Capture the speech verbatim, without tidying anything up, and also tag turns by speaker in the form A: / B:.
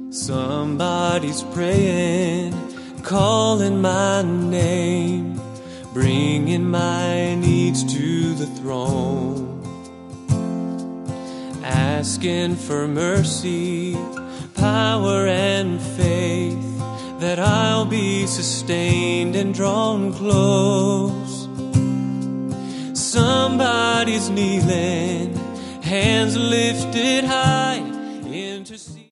A: Somebody's praying, calling my name, bringing my needs to the throne, asking for mercy, power and faith, that I'll be sustained and drawn close. Somebody's kneeling, hands lifted high,